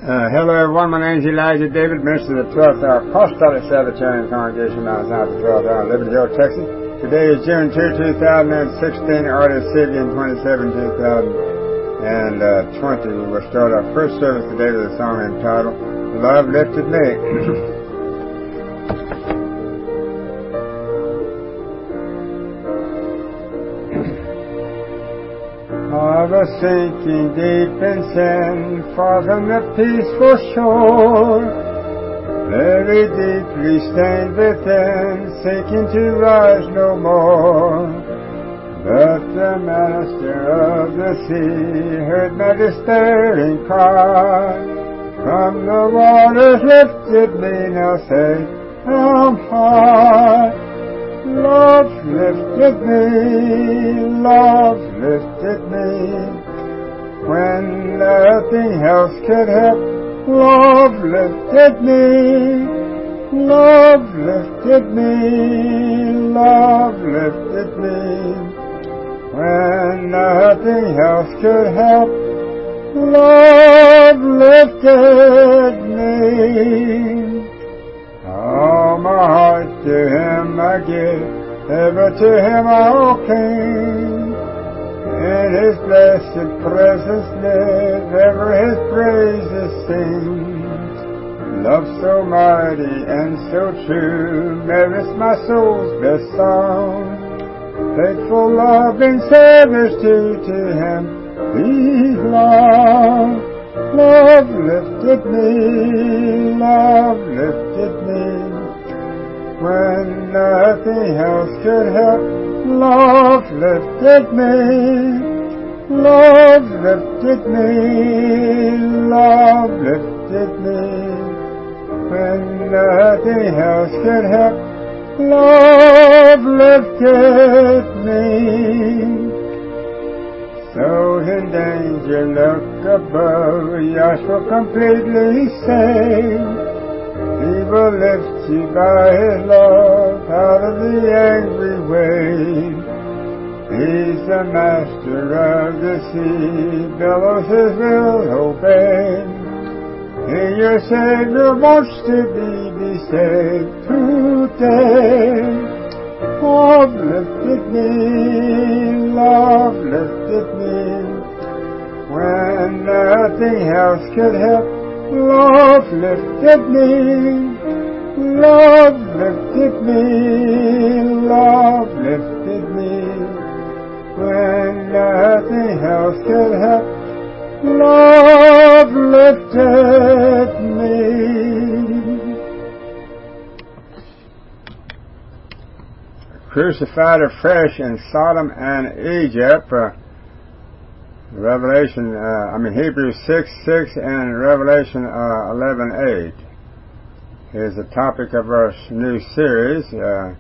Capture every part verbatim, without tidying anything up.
Uh, hello everyone, my name is Elijah David, minister of the twelfth Hour Apostolic Sabbatarian Congregation, Mount Zion, the twelfth Hour, Liberty Hill, Texas. Today is June second, twenty sixteen, Artist Sibian twenty-seven, two thousand twenty. We will start our first service today with a song entitled, Love Lifted Me. I was sinking deep in sin, far from the peaceful shore, very deeply stained within, sinking to rise no more. But the Master of the sea heard my despairing cry, from the waters lifted me, now say, I'm high. Love lifted me, love lifted me, when nothing else could help. Love lifted me, love lifted me, love lifted me, when nothing else could help. Love lifted me. All my heart to Him I give, ever to Him I'll cling. In His blessed presence live, ever His praises sing. Love so mighty and so true merits my soul's best song. Faithful loving service due to Him belong. Love lifted me, love lifted me, when nothing else could help. Love lifted me, love lifted me, love lifted me, when nothing else could help. Love lifted me. So in danger look above, Yahshua completely saved. He will lift you by His love out of the angry wave. He's the Master of the sea, billows His will obey. And your Savior wants to be, be saved today. Love lifted me, love lifted me, when nothing else could help. Love lifted me, love lifted me, love lifted me, when nothing else could help. Love lifted me. Crucified afresh in Sodom and Egypt. Uh, Revelation, uh, I mean Hebrews six six and Revelation uh, eleven eight is the topic of our new series. Uh,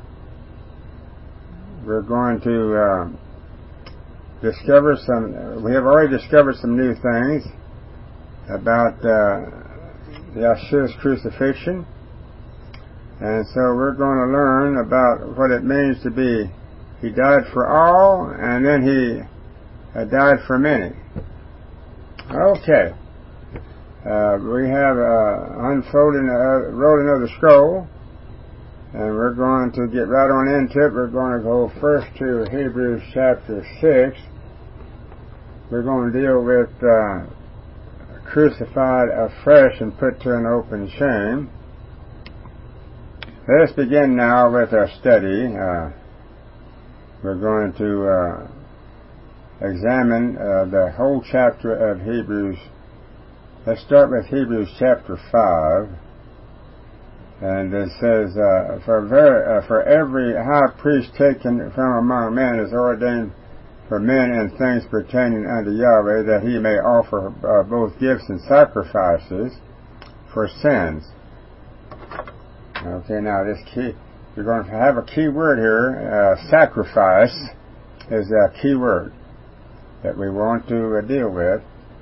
we're going to uh, discover some. We have already discovered some new things about uh, Yeshua's crucifixion. And so we're going to learn about what it means to be, He died for all, and then He uh, died for many. Okay. Uh, we have uh, unfolding, uh, rolling of the scroll, and we're going to get right on into it. We're going to go first to Hebrews chapter six. We're going to deal with uh, crucified afresh and put to an open shame. Let us begin now with our study. Uh, we're going to uh, examine uh, the whole chapter of Hebrews. Let's start with Hebrews chapter five. And it says, uh, for, ver- uh, for every high priest taken from among men is ordained for men in things pertaining unto Yahweh, that he may offer uh, both gifts and sacrifices for sins. Okay, now this key, you're going to have a key word here. Uh, sacrifice is a key word that we want to uh, deal with.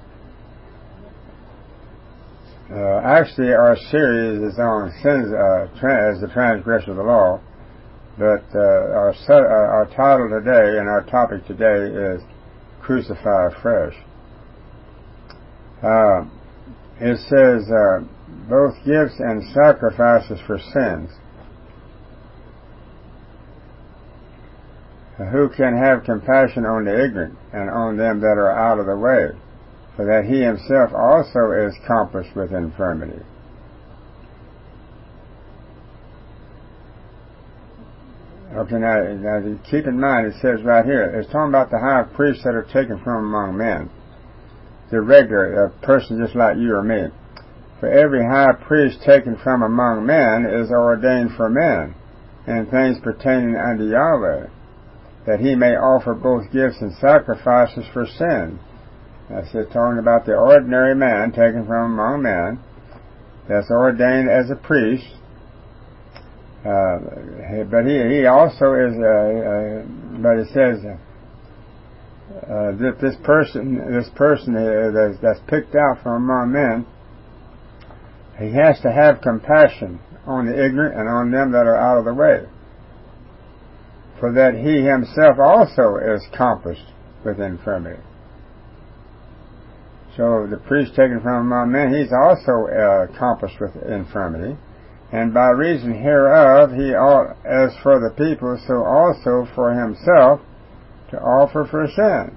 Uh, actually, our series is on sins uh, tra- as the transgression of the law, but uh, our, su- uh, our title today and our topic today is Crucify Afresh. Uh, it says uh, both gifts and sacrifices for sins. Who can have compassion on the ignorant and on them that are out of the way, for that he himself also is compassed with infirmity. Okay, now, now keep in mind, it says right here, it's talking about the high priests that are taken from among men. The regular, a person just like you or me. For every high priest taken from among men is ordained for men, and things pertaining unto Yahweh, that he may offer both gifts and sacrifices for sin. That's it, talking about the ordinary man taken from among men, that's ordained as a priest. Uh, but he, he also is, uh, uh, but it says uh, that this person, this person that's, that's picked out from among men, he has to have compassion on the ignorant and on them that are out of the way, for that he himself also is compassed with infirmity. So the priest taken from among men, he's also uh, compassed with infirmity. And by reason hereof, he ought, as for the people, so also for himself, to offer for sin.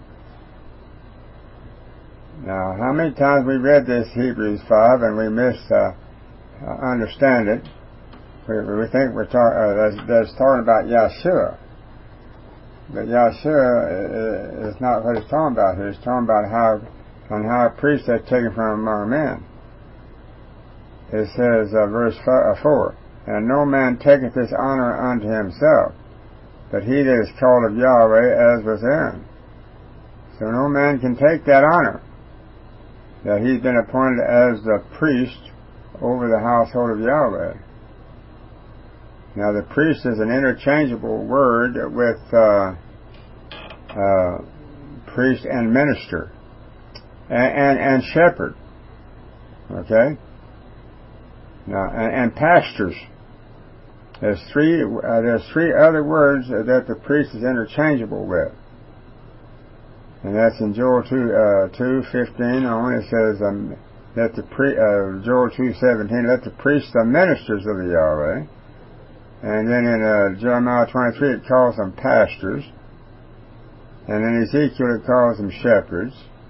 Now, how many times we read this Hebrews five and we miss uh, uh, understand it? We, we think we're talking uh, that's, that's talking about Yeshua, but Yeshua is not what he's talking about here. He's talking about how on how a priest that's taken from among men. It says, uh, verse four, and no man taketh this honor unto himself, but he that is called of Yahweh, as was Aaron. So no man can take that honor, that he's been appointed as the priest over the household of Yahweh. Now the priest is an interchangeable word with uh, uh, priest and minister, and, and, and shepherd. Okay? Now, and, and pastors. There's three. Uh, there's three other words that the priest is interchangeable with, and that's in Joel two uh, two fifteen on. It says um, that the pre uh, Joel two seventeen. Let the priests the ministers of the Yahweh, and then in uh, Jeremiah twenty-three it calls them pastors, and in Ezekiel it calls them shepherds.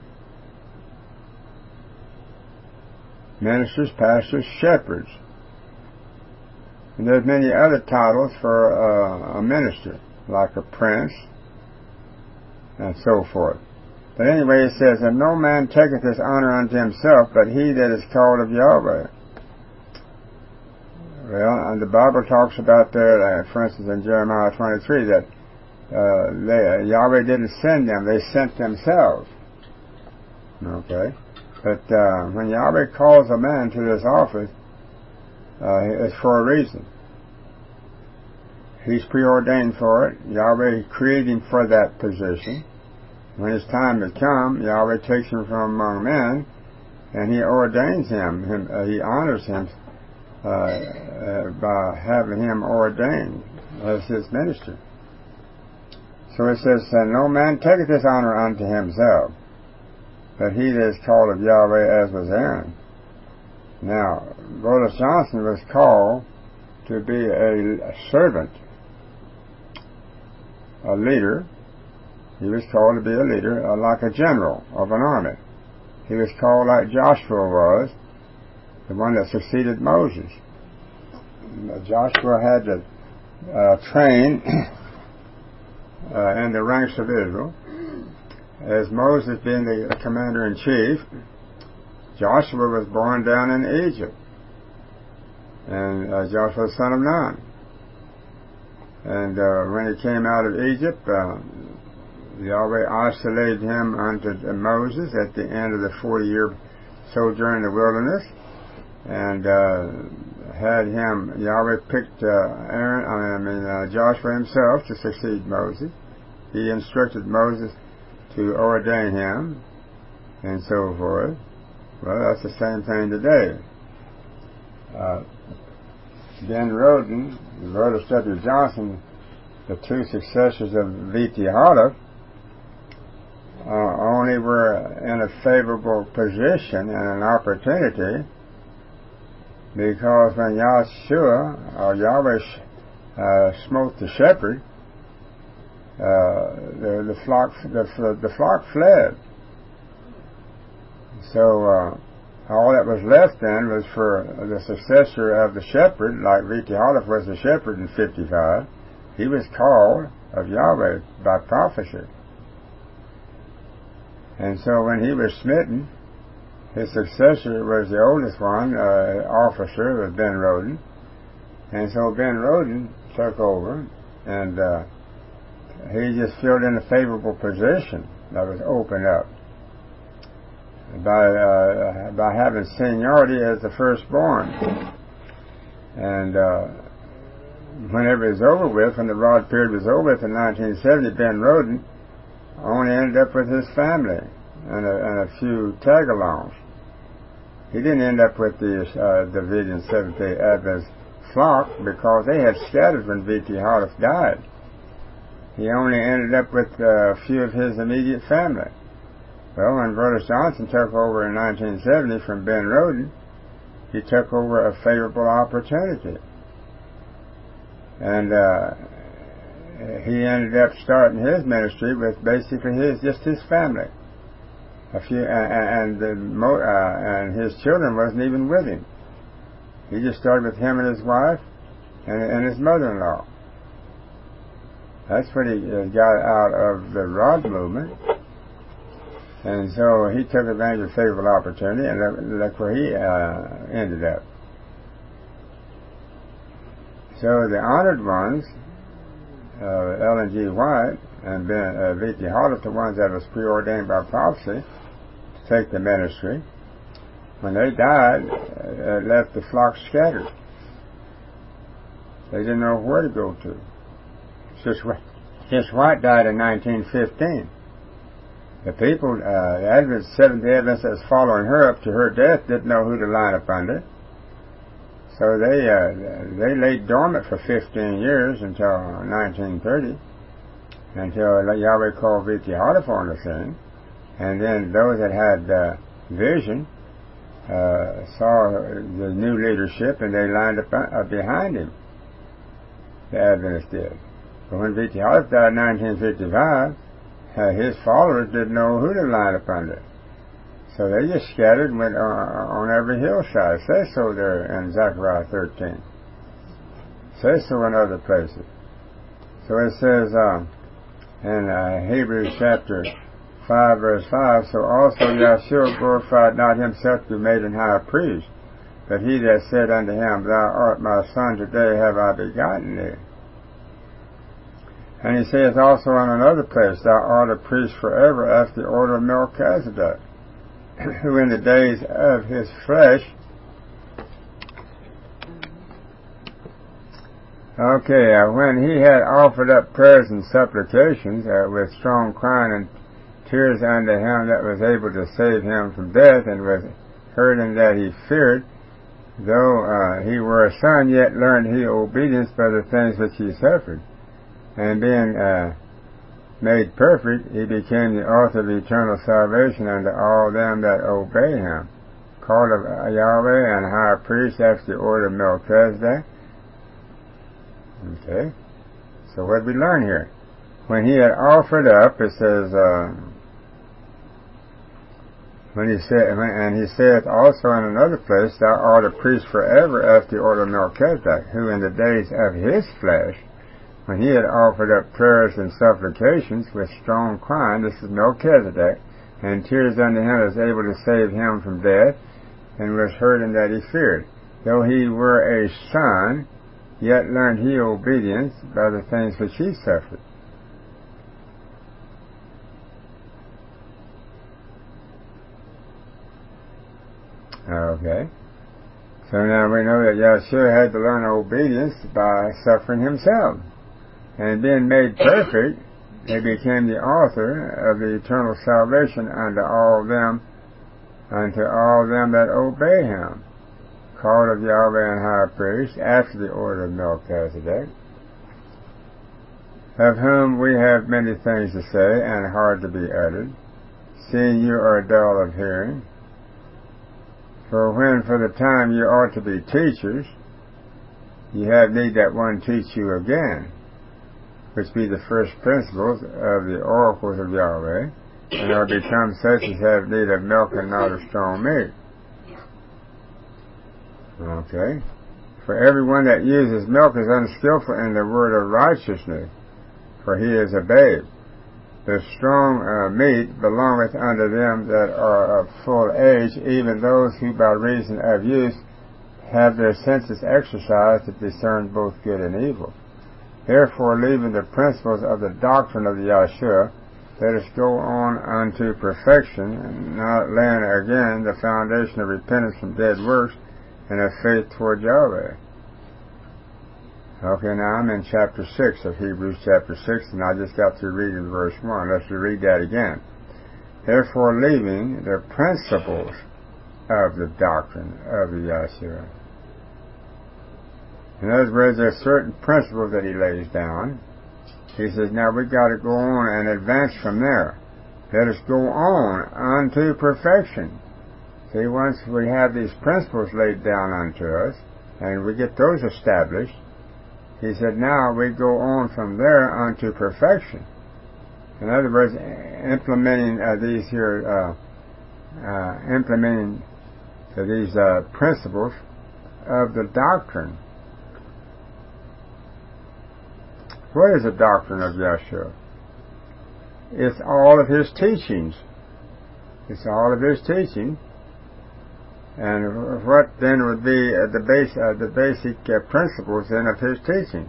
Ministers, pastors, shepherds. And there's many other titles for uh, a minister, like a prince, and so forth. But anyway, it says, and no man taketh this honor unto himself, but he that is called of Yahweh. Well, and the Bible talks about there, uh, for instance, in Jeremiah twenty-three, that uh, they, Yahweh didn't send them, they sent themselves. Okay? But uh, when Yahweh calls a man to this office, uh, it's for a reason. He's preordained for it. Yahweh created him for that position. When his time has come, Yahweh takes him from among men, and he ordains him. him uh, he honors him uh, uh, by having him ordained as his minister. So it says, no man taketh this honor unto himself, but he that is called of Yahweh, as was Aaron. Now, Rodas Johnson was called to be a, a servant, a leader. He was called to be a leader, uh, like a general of an army. He was called like Joshua was, the one that succeeded Moses. Joshua had to uh, train uh, in the ranks of Israel. As Moses being the commander-in-chief, Joshua was born down in Egypt, and uh, Joshua was son of Nun. And uh, when he came out of Egypt, uh, Yahweh isolated him unto Moses at the end of the forty-year sojourn in the wilderness, and uh, had him. Yahweh picked uh, Aaron, I mean uh, Joshua himself to succeed Moses. He instructed Moses to ordain him, and so forth. Well, that's the same thing today. Uh, Ben Roden, Rodas W. Johnson, the two successors of V T Hallett, uh, only were in a favorable position and an opportunity because when Yahshua or Yahweh uh, smote the shepherd, uh, the, the flock the, the flock fled. So uh, all that was left then was for the successor of the shepherd, like Viti-Holeth was the shepherd in fifty-five. He was called of Yahweh by prophecy. And so when he was smitten, his successor was the oldest one, uh, officer, was Ben Roden. And so Ben Roden took over, and uh, he just filled in a favorable position that was opened up by uh, by having seniority as the firstborn. And uh, whenever it was over with, when the rod period was over with in nineteen seventy, Ben Roden only ended up with his family and a, and a few tag-alongs. He didn't end up with the uh, Davidian Seventh-day Adventist flock because they had scattered when Viti-Holeth died. He only ended up with uh, a few of his immediate family. Well, when Brother Johnson took over in nineteen seventy from Ben Roden, he took over a favorable opportunity. And uh, he ended up starting his ministry with basically his just his family. A few, and and, the, uh, and his children wasn't even with him. He just started with him and his wife and, and his mother-in-law. That's what he got out of the Rod movement. And so he took advantage of a favorable opportunity, and look, look where he uh, ended up. So the honored ones, uh, Ellen G. White and Ben uh, Viti-Holeth, the ones that was preordained by prophecy to take the ministry, when they died, uh, it left the flock scattered. They didn't know where to go to. Just Just White died in nineteen fifteen. The people, uh, the Adventist, Seventh-day Adventists that was following her up to her death didn't know who to line up under. So they uh, they lay dormant for fifteen years until nineteen thirty, until Yahweh called Viti-Holeth on the scene. And then those that had uh, vision uh, saw the new leadership, and they lined up uh, behind him. The Adventists did. But when Viti-Holeth died in nineteen fifty-five, uh, his followers didn't know who to line up under. So they just scattered and went on, on every hillside. It says so there in Zechariah thirteen. It says so in other places. So it says um, in uh, Hebrews chapter five, verse five, so also Yahshua glorified not himself to be made an high priest, but he that said unto him, Thou art my son, today have I begotten thee. And he saith also in another place, Thou art a priest forever after the order of Melchizedek, who in the days of his flesh, okay, uh, when he had offered up prayers and supplications uh, with strong crying and tears unto him that was able to save him from death, and was heard in that he feared, though uh, he were a son, yet learned he obedience by the things which he suffered. And being uh, made perfect, he became the author of eternal salvation unto all them that obey him, called of Yahweh and high priest after the order of Melchizedek. Okay, so what did we learn here? When he had offered up, it says, uh, when he said, and he saith also in another place, Thou art a priest forever after the order of Melchizedek, who in the days of his flesh, when he had offered up prayers and supplications with strong crying, this is Melchizedek, and tears unto him, was able to save him from death, and was heard in that he feared. Though he were a son, yet learned he obedience by the things which he suffered. Okay. So now we know that Yahshua had to learn obedience by suffering himself. And being made perfect, he became the author of the eternal salvation unto all them, unto all them that obey him, called of Yahweh and high priest, after the order of Melchizedek, of whom we have many things to say and hard to be uttered, seeing you are dull of hearing. For when for the time you ought to be teachers, you have need that one teach you again, which be the first principles of the oracles of Yahweh, and are become such as have need of milk and not of strong meat. Okay? For everyone that uses milk is unskillful in the word of righteousness, for he is a babe. The strong uh, meat belongeth unto them that are of full age, even those who by reason of use have their senses exercised to discern both good and evil. Therefore, leaving the principles of the doctrine of the Yahshua, let us go on unto perfection, and not laying again the foundation of repentance from dead works and of faith toward Yahweh. Okay, now I'm in chapter six of Hebrews chapter six, and I just got through reading verse one. Let's read that again. Therefore, leaving the principles of the doctrine of the Yahshua. In other words, there are certain principles that he lays down. He says, now we've got to go on and advance from there. Let us go on unto perfection. See, once we have these principles laid down unto us, and we get those established, he said, now we go on from there unto perfection. In other words, implementing uh, these here, uh, uh, implementing uh, these uh, principles of the doctrine. What is the doctrine of Yahshua? It's all of his teachings. It's all of his teaching. And what then would be uh, the base, uh, the basic uh, principles then of his teaching?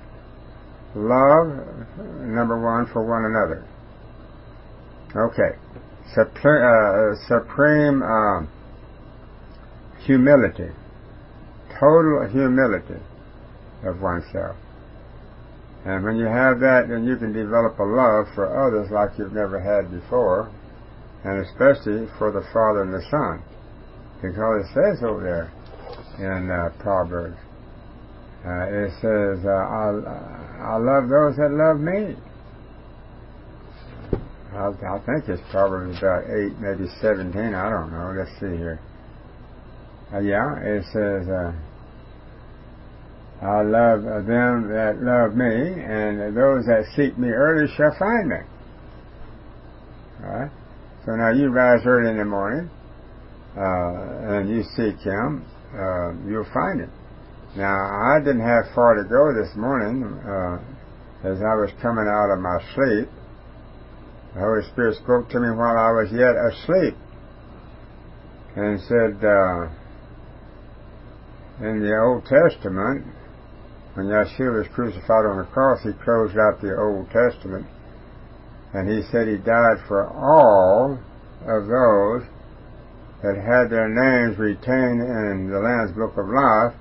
Love, number one, for one another. Okay. Supreme, uh, supreme uh, humility. Total humility of oneself. And when you have that, then you can develop a love for others like you've never had before, and especially for the Father and the Son. Because it says over there in uh, Proverbs, uh, it says, uh, I, I love those that love me. I, I think it's Proverbs about eight, maybe seventeen, I don't know. Let's see here. Uh, yeah, it says, uh, I love them that love me, and those that seek me early shall find me. Alright? So now you rise early in the morning, uh, and you seek him, uh, you'll find him. Now, I didn't have far to go this morning, uh, as I was coming out of my sleep. The Holy Spirit spoke to me while I was yet asleep, and said, uh, in the Old Testament, when Yahshua was crucified on the cross, he closed out the Old Testament, and he said he died for all of those that had their names retained in the Lamb's Book of Life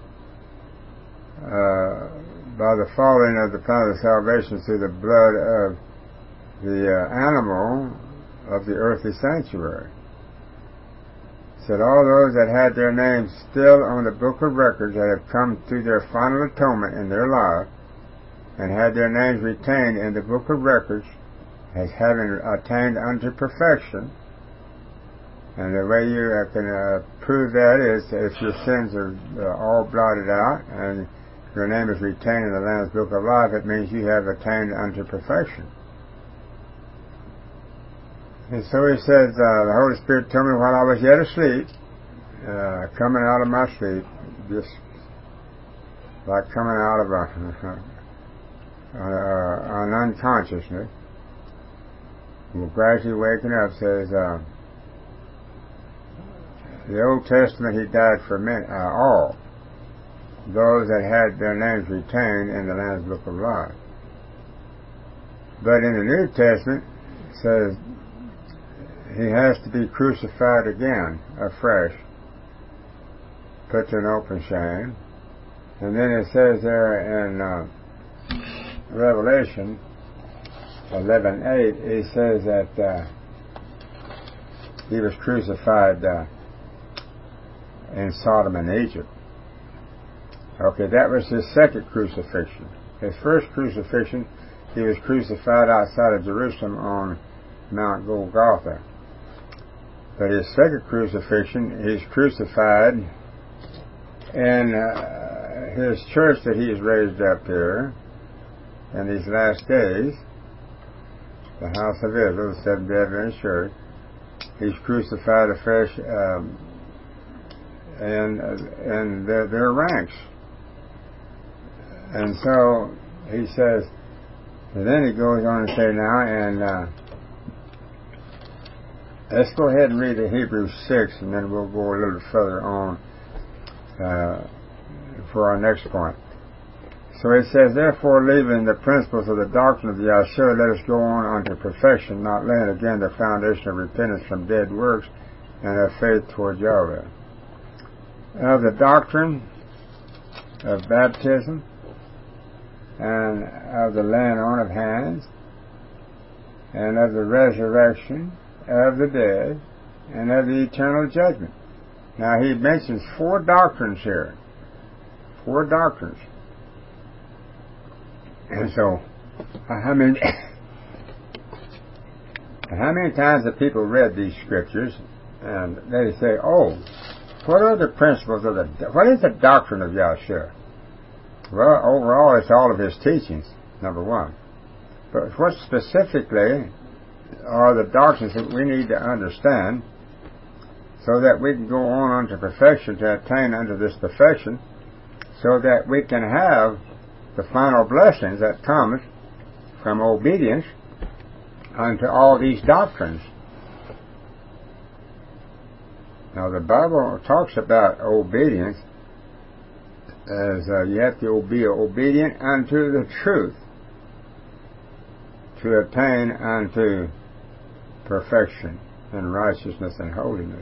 uh, by the falling of the plan of salvation through the blood of the uh, animal of the earthly sanctuary. Said all those that had their names still on the book of records that have come through their final atonement in their life and had their names retained in the book of records as having attained unto perfection. And the way you uh, can uh, prove that is if your sins are uh, all blotted out and your name is retained in the Lamb's Book of Life, it means you have attained unto perfection. And so he says, uh, the Holy Spirit told me while I was yet asleep, uh, coming out of my sleep, just like coming out of a, uh, an unconsciousness, and gradually waking up, says, uh, the Old Testament he died for men, uh, all those that had their names retained in the Lamb's Book of Life. But in the New Testament it says he has to be crucified again, afresh, put to an open shame. And then it says there in uh, Revelation eleven eight, it says that uh, he was crucified uh, in Sodom and Egypt. Okay, that was his second crucifixion. His first crucifixion, he was crucified outside of Jerusalem on Mount Golgotha. But his second crucifixion, he's crucified in uh, his church that he's raised up here in these last days, the house of Israel, the Seventh-day Adventist Church. He's crucified afresh um, in, uh, in their, their ranks. And so he says, and then he goes on to say now, and uh, let's go ahead and read the Hebrews six, and then we'll go a little further on uh, for our next point. So it says, therefore, leaving the principles of the doctrine of the Yahshua, let us go on unto perfection, not laying again the foundation of repentance from dead works and of faith toward Yahweh. Of the doctrine of baptism and of the laying on of hands and of the resurrection of the dead and of the eternal judgment. Now he mentions four doctrines here. Four doctrines. And so, how many how many times have people read these scriptures and they say, oh, what are the principles of the, what is the doctrine of Yahshua? Well, overall, it's all of his teachings, number one. But what specifically are the doctrines that we need to understand so that we can go on unto perfection, to attain unto this perfection, so that we can have the final blessings that come from obedience unto all these doctrines. Now, the Bible talks about obedience as uh, you have to be obedient unto the truth to attain unto perfection and righteousness and holiness.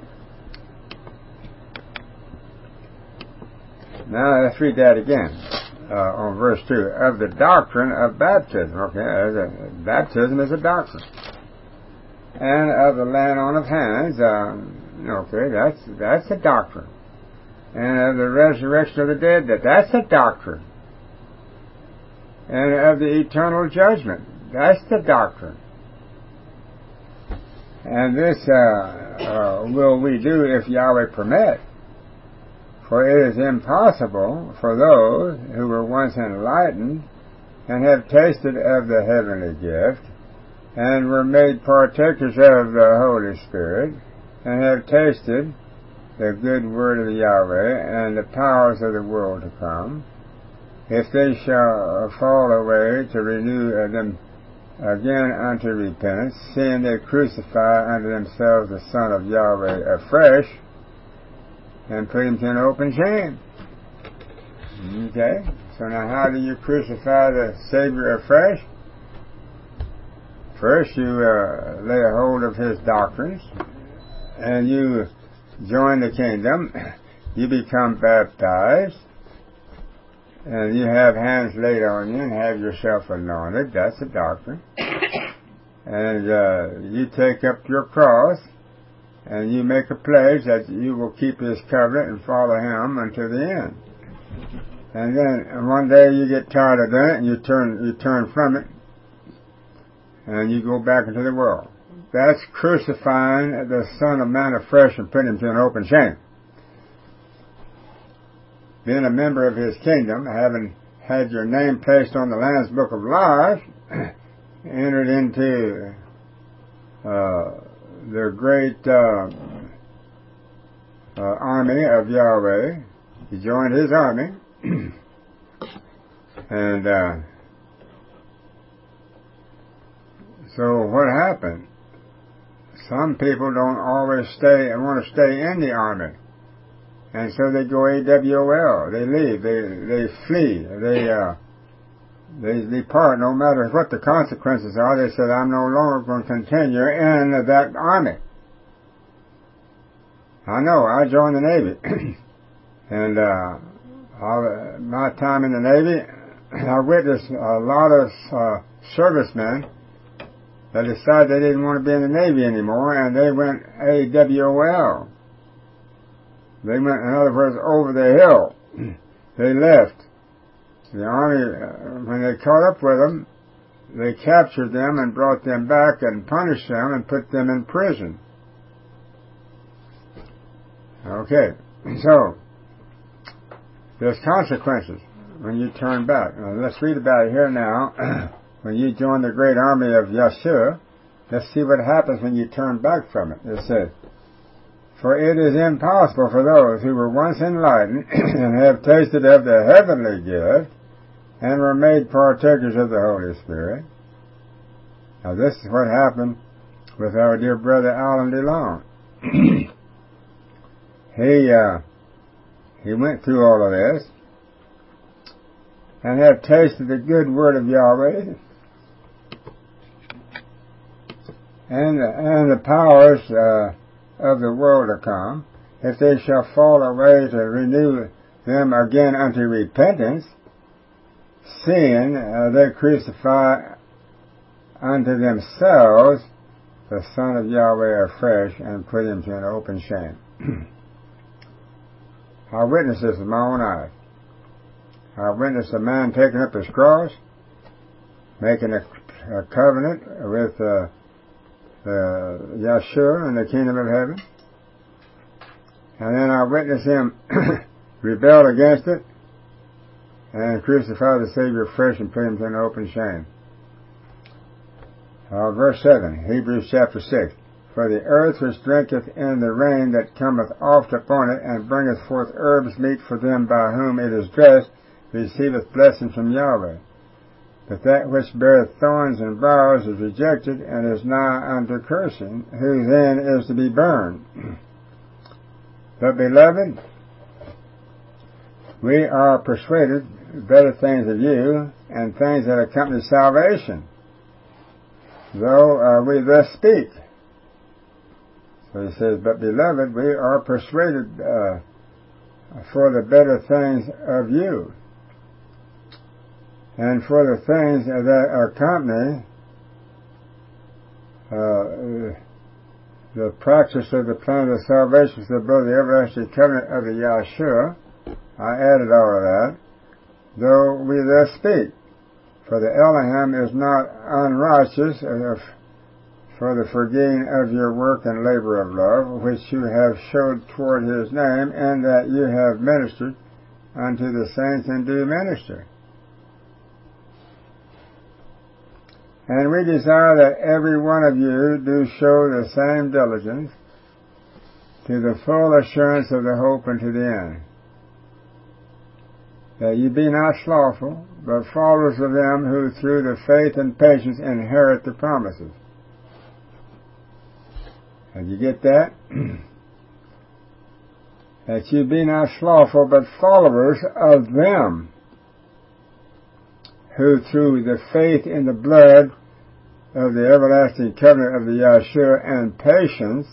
Now let's read that again uh, on verse two. Of the doctrine of baptism. Okay, a, baptism is a doctrine. And of the laying on of hands. Um, okay, that's that's a doctrine. And of the resurrection of the dead, that that's a doctrine. And of the eternal judgment, that's the doctrine. And this uh, uh, will we do if Yahweh permit. For it is impossible for those who were once enlightened and have tasted of the heavenly gift and were made partakers of the Holy Spirit and have tasted the good word of the Yahweh and the powers of the world to come, if they shall fall away, to renew them again unto repentance, seeing they crucify unto themselves the Son of Yahweh afresh, and put him to an open shame. Okay? So now how do you crucify the Savior afresh? First you uh, lay a hold of his doctrines, and you join the kingdom, you become baptized, and you have hands laid on you and have yourself anointed. That's a doctrine. And uh, you take up your cross and you make a pledge that you will keep his covenant and follow him until the end. And then one day you get tired of doing it and you turn you turn from it and you go back into the world. That's crucifying the Son of Man afresh and putting him to an open shame. Being a member of his kingdom, having had your name placed on the Lamb's Book of Life, entered into uh, the great uh, uh, army of Yahweh. He joined his army. And uh, so what happened? Some people don't always stay and want to stay in the army. And so they go A W O L. They leave. They they flee. They uh, they depart. No matter what the consequences are, they said, I'm no longer going to continue in that army. I know. I joined the Navy. And uh, I, my time in the Navy, I witnessed a lot of uh, servicemen that decided they didn't want to be in the Navy anymore, and they went A W O L. They went, in other words, over the hill. They left. The Army, uh, when they caught up with them, they captured them and brought them back and punished them and put them in prison. Okay, so there's consequences when you turn back. Now, let's read about it here now. When you join the great army of Yeshua, let's see what happens when you turn back from it. It says, "For it is impossible for those who were once enlightened and have tasted of the heavenly gift and were made partakers of the Holy Spirit." Now this is what happened with our dear brother Alan DeLong. he uh, he went through all of this and have tasted the good word of Yahweh and and the powers uh, of the world to come. If they shall fall away, to renew them again unto repentance, seeing uh, they crucify unto themselves the Son of Yahweh afresh and put him to an open shame. I witnessed this with my own eyes. I witnessed a man taking up his cross, making a, a covenant with uh, uh, Yeshua in the kingdom of heaven. And then I witnessed him rebel against it and crucify the Savior afresh and put him to an open shame. Uh, verse seven, Hebrews chapter six. "For the earth which drinketh in the rain that cometh oft upon it, and bringeth forth herbs meet for them by whom it is dressed, receiveth blessing from Yahweh. But that which beareth thorns and briars is rejected, and is nigh unto cursing, who then is to be burned. But, beloved, we are persuaded better things of you, and things that accompany salvation, though uh, we thus speak." So he says, "But beloved, we are persuaded uh, for the better things of you, and for the things that accompany uh, the practice of the plan of salvation, so both the everlasting covenant of the Yahshua." I added all of that. "Though we thus speak, for the Elohim is not unrighteous uh, for the forgetting of your work and labor of love, which you have showed toward his name, and that you have ministered unto the saints and do minister. And we desire that every one of you do show the same diligence to the full assurance of the hope unto the end, that ye be not slothful, but followers of them who through the faith and patience inherit the promises." Did you get that? "That ye be not slothful, but followers of them who through the faith in the blood of the everlasting covenant of the Yahshua and patience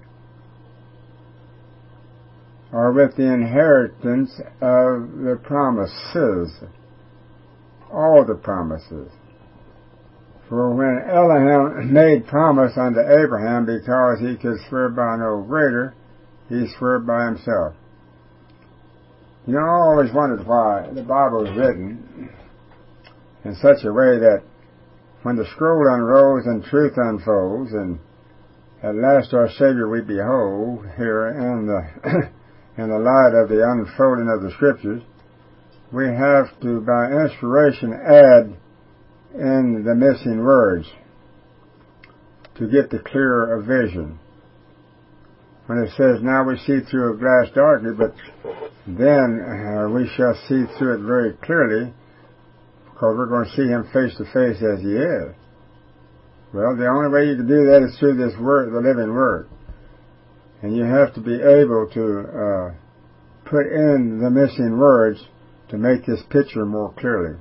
are with the inheritance of the promises." All the promises. "For when Elohim made promise unto Abraham, because he could swear by no greater, he swore by himself." You know, I always wondered why the Bible was written in such a way that when the scroll unrolls and truth unfolds, and at last our Savior we behold here in the in the light of the unfolding of the Scriptures, we have to, by inspiration, add in the missing words to get the clearer vision. When it says, "Now we see through a glass darkly, but then uh, we shall see through it very clearly, because we're going to see him face to face as he is." Well, the only way you can do that is through this word, the living word. And you have to be able to uh, put in the missing words to make this picture more clearly.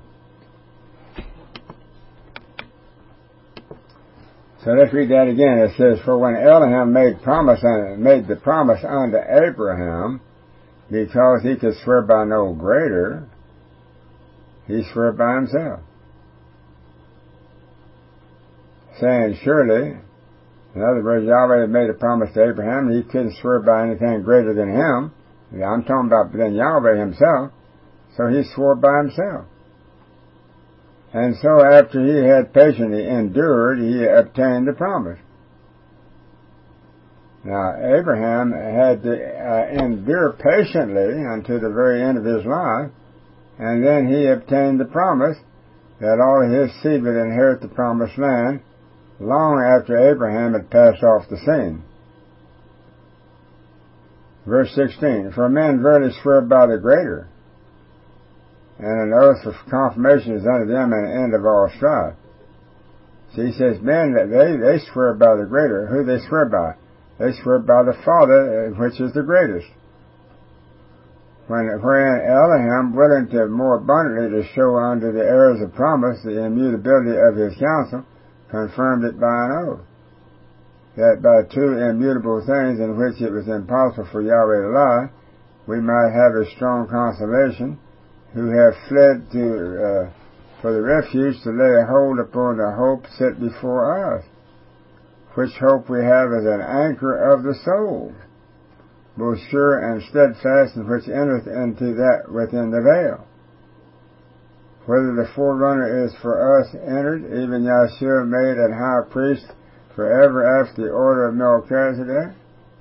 So let's read that again. It says, "For when Elohim made promise and made the promise unto Abraham, because he could swear by no greater, he swore by himself, saying, surely," in other words, Yahweh had made a promise to Abraham, and he couldn't swear by anything greater than him. I'm talking about than Yahweh himself. So he swore by himself. And so after he had patiently endured, he obtained the promise. Now, Abraham had to uh, endure patiently unto the very end of his life, and then he obtained the promise that all of his seed would inherit the promised land long after Abraham had passed off the scene. Verse sixteen, for men verily swear by the greater, and an oath of confirmation is unto them an end of all strife. So he says, men, they, they swear by the greater. Who they swear by? They swear by the Father, which is the greatest. When, wherein Elohim, willing to more abundantly to show unto the heirs of promise the immutability of his counsel, confirmed it by an oath, that by two immutable things in which it was impossible for Yahweh to lie, we might have a strong consolation, who have fled to uh, for the refuge to lay hold upon the hope set before us, which hope we have as an anchor of the soul, both sure and steadfast, and which entereth into that within the veil. Whether the forerunner is for us entered, even Yahshua made an high priest forever after the order of Melchizedek.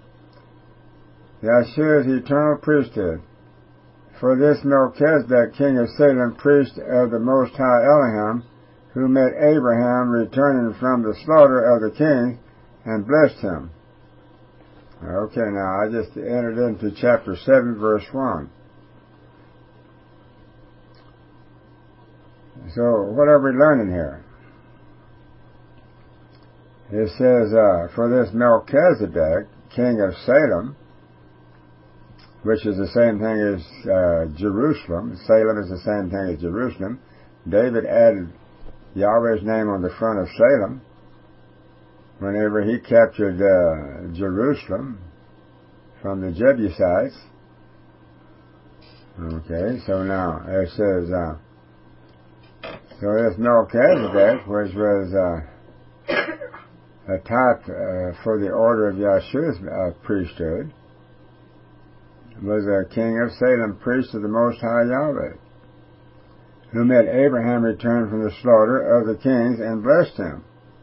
Yahshua's eternal priesthood. For this Melchizedek, king of Salem, priest of the Most High Elohim, who met Abraham returning from the slaughter of the kings, and blessed him. Okay, now I just entered into chapter seven, verse one. So, what are we learning here? It says, uh, for this Melchizedek, king of Salem, which is the same thing as uh, Jerusalem. Salem is the same thing as Jerusalem. David added Yahweh's name on the front of Salem whenever he captured uh, Jerusalem from the Jebusites. Okay, so now it says, uh, so this Melchizedek, which was uh, a type uh, for the order of Yahshua's uh, priesthood, was a king of Salem, priest of the Most High Yahweh, who met Abraham return from the slaughter of the kings and blessed him,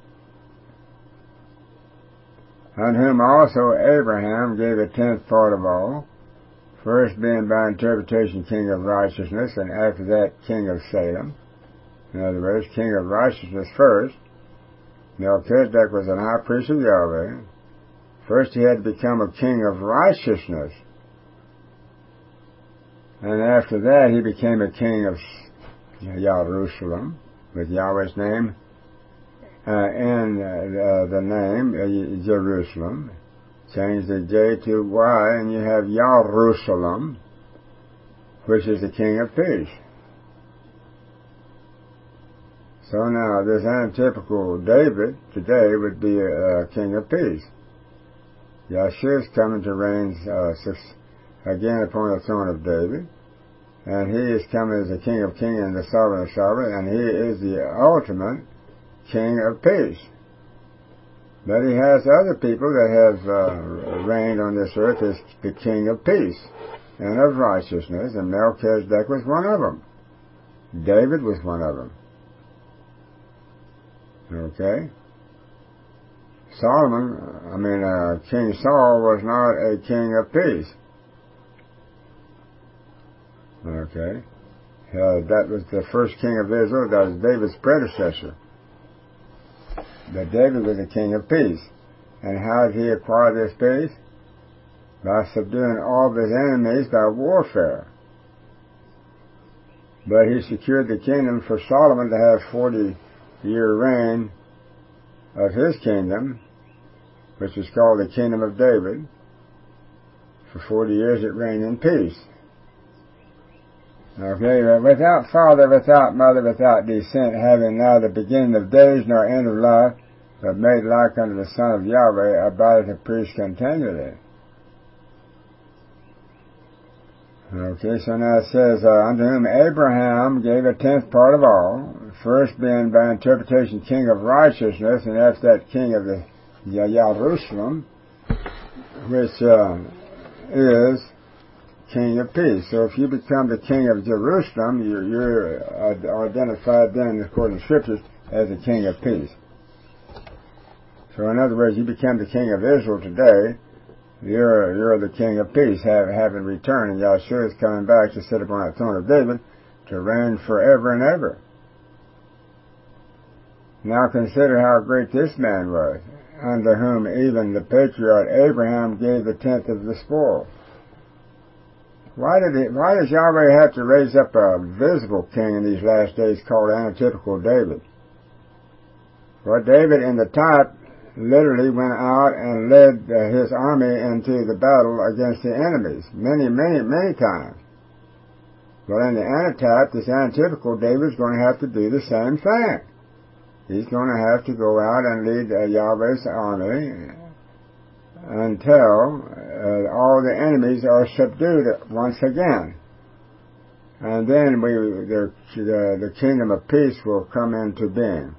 on whom also Abraham gave a tenth part of all, first being by interpretation king of righteousness, and after that king of Salem. In other words, king of righteousness first. Melchizedek was an high priest of Yahweh. First he had to become a king of righteousness, and after that he became a king of Jerusalem, with Yahweh's name uh, and uh, the name uh, Jerusalem. Change the J to Y and you have Jerusalem, which is the king of peace. So now this antitypical David today would be a, a king of peace. Yahshua is coming to reign uh, six, again upon the throne of David, and he is coming as the King of Kings and the Sovereign of Sovereign, and he is the ultimate King of peace. But he has other people that have uh, reigned on this earth as the King of peace and of righteousness, and Melchizedek was one of them. David was one of them. Okay? Solomon, I mean, uh, King Saul was not a king of peace. Okay? Uh, that was the first king of Israel. That was David's predecessor. But David was a king of peace. And how did he acquire this peace? By subduing all of his enemies by warfare. But he secured the kingdom for Solomon to have forty-year reign of his kingdom, which is called the Kingdom of David. For forty years it reigned in peace. Okay, without father, without mother, without descent, having neither beginning of days nor end of life, but made like unto the Son of Yahweh, abideth a priest continually. Okay, so now it says, uh, unto whom Abraham gave a tenth part of all, first being by interpretation king of righteousness, and after that king of the Jerusalem, which uh, is king of peace. So if you become the king of Jerusalem, you're, you're identified then, according to Scriptures, as the king of peace. So in other words, you become the king of Israel today, you're, you're the king of peace, have, having returned, and Yahshua is coming back to sit upon the throne of David to reign forever and ever. Now consider how great this man was, unto whom even the patriarch Abraham gave the tenth of the spoil. Why did he, why does Yahweh have to raise up a visible king in these last days called antitypical David? Well, David in the type literally went out and led uh, his army into the battle against the enemies many, many, many times. Well, in the antitype, this antitypical David is going to have to do the same thing. He's going to have to go out and lead uh, Yahweh's army until uh, all the enemies are subdued once again. And then we, the, the, the kingdom of peace will come into being.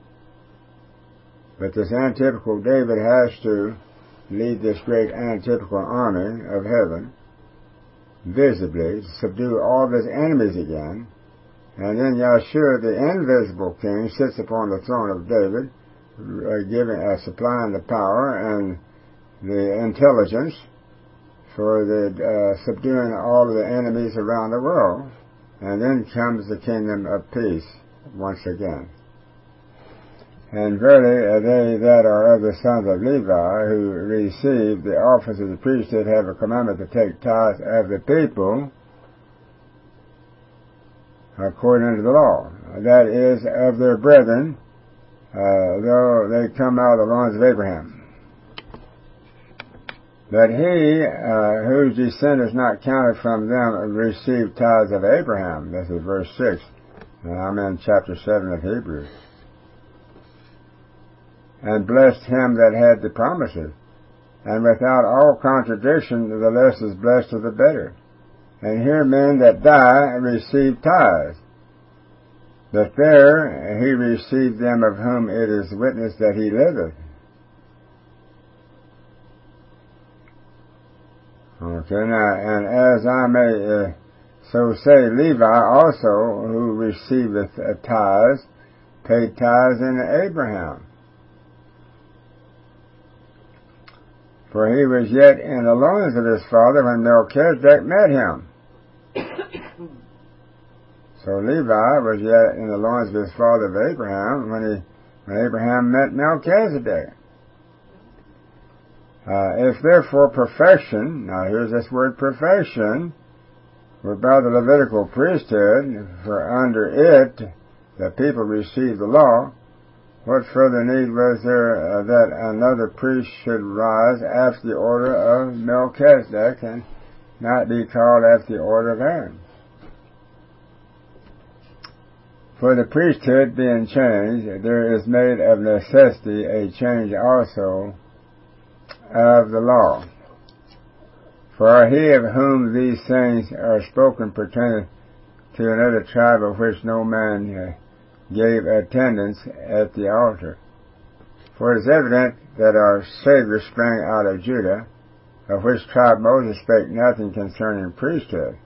But this antitypical David has to lead this great antitypical army of heaven visibly to subdue all of his enemies again. And then Yahshua, the invisible king, sits upon the throne of David, uh, giving, uh, supplying the power and the intelligence for the uh, subduing all of the enemies around the world. And then comes the kingdom of peace once again. And verily, uh, they that are of the sons of Levi, who receive the office of the priesthood, have a commandment to take tithes of the people, according to the law, that is, of their brethren, uh, though they come out of the loins of Abraham. That he, uh, whose descendants not counted from them, received tithes of Abraham. This is verse six. And I'm in chapter seven of Hebrews. And blessed him that had the promises. And without all contradiction, the less is blessed of the better. And here men that die receive tithes. But there he received them of whom it is witnessed that he liveth. Okay, now, and as I may uh, so say, Levi also, who receiveth uh, tithes, paid tithes in Abraham. For he was yet in the loins of his father when Melchizedek met him. So Levi was yet in the loins of his father Abraham when he when Abraham met Melchizedek. Uh, if therefore perfection, now here's this word perfection, were by the Levitical priesthood, for under it the people received the law, what further need was there uh, that another priest should rise after the order of Melchizedek and not be called after the order of Aaron? For the priesthood being changed, there is made of necessity a change also of the law. For he of whom these things are spoken pertaineth to another tribe of which no man uh, gave attendance at the altar. For it is evident that our Savior sprang out of Judah, of which tribe Moses spake nothing concerning priesthood.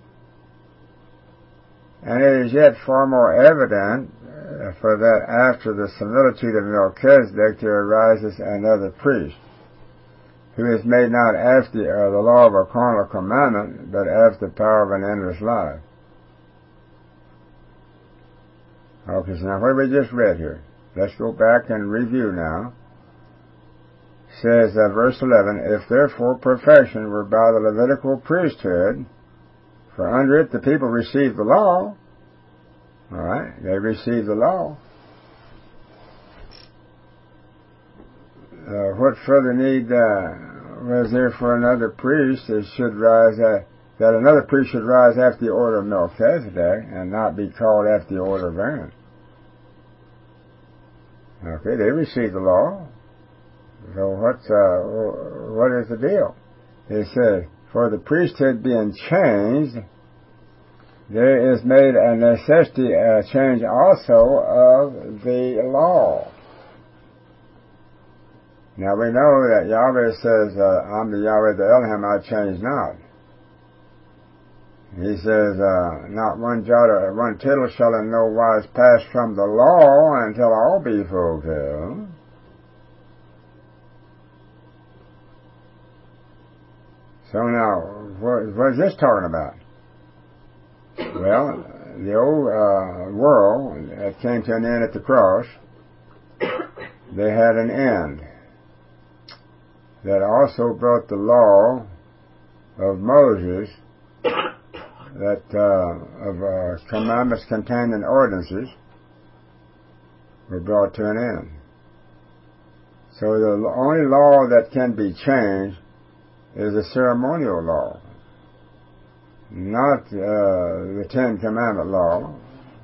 And it is yet far more evident, uh, for that after the similitude of Melchizedek there arises another priest, who is made not after uh, the law of a carnal commandment, but after the power of an endless life. Okay, so now what we just read here, let's go back and review now. Says uh, verse eleven, if therefore perfection were by the Levitical priesthood, for under it the people received the law. All right, they received the law. Uh, what further need uh, was there for another priest that should rise uh, that another priest should rise after the order of Melchizedek and not be called after the order of Aaron? Okay, they received the law. So what's uh, what is the deal? It says, for the priesthood being changed, there is made a necessity a change also of the law. Now we know that Yahweh says, uh, I'm the Yahweh the Elohim, I change not. He says, uh, not one jot or one tittle shall in no wise pass from the law until all be fulfilled. So now, what, what is this talking about? Well, the old uh, world that came to an end at the cross, they had an end that also brought the law of Moses, that uh, of uh, commandments contained in ordinances, were brought to an end. So the only law that can be changed is a ceremonial law, not uh, the Ten Commandment law,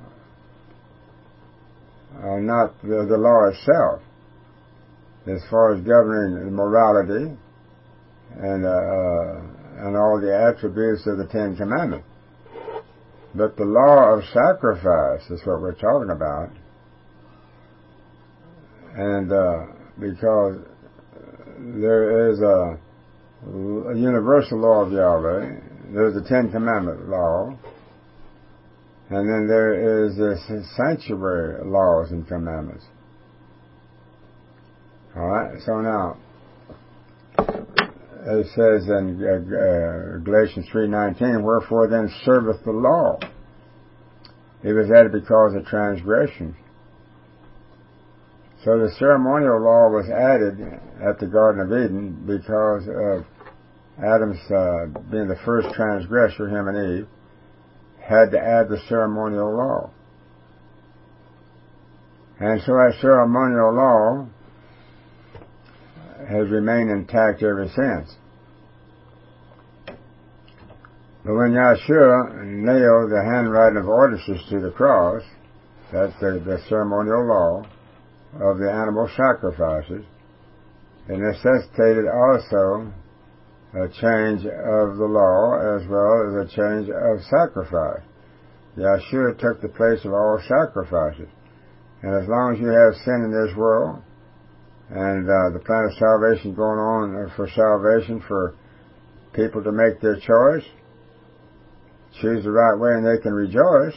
uh, not the, the law itself, as far as governing morality and uh, uh, and all the attributes of the Ten Commandments. But the law of sacrifice is what we're talking about, and uh, because there is a, a universal law of Yahweh, there's the Ten Commandment law, and then there is the sanctuary laws and commandments. All right. So now, it says in uh, uh, Galatians three nineteen, wherefore then serveth the law? It was added because of transgression. So the ceremonial law was added at the Garden of Eden because of Adam's uh, being the first transgressor, him and Eve, had to add the ceremonial law. And so that ceremonial law has remained intact ever since. But when Yahshua nailed the handwriting of ordinances to the cross, that's the, the ceremonial law of the animal sacrifices, it necessitated also a change of the law as well as a change of sacrifice. Yahshua took the place of all sacrifices. And as long as you have sin in this world, and uh, the plan of salvation going on for salvation for people to make their choice, choose the right way and they can rejoice,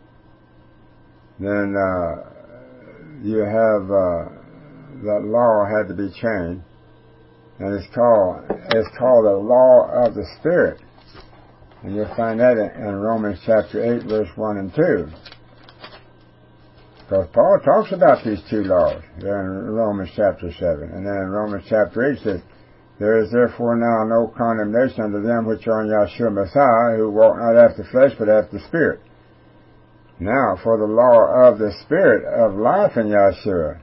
then uh, you have uh, that law had to be changed, and it's called it's called the law of the Spirit, and you'll find that in, in Romans chapter eight, verse one and two. Because Paul talks about these two laws there in Romans chapter seven. And then in Romans chapter eight says, there is therefore now no condemnation unto them which are in Yahshua Messiah, who walk not after flesh, but after the Spirit. Now, for the law of the Spirit of life in Yahshua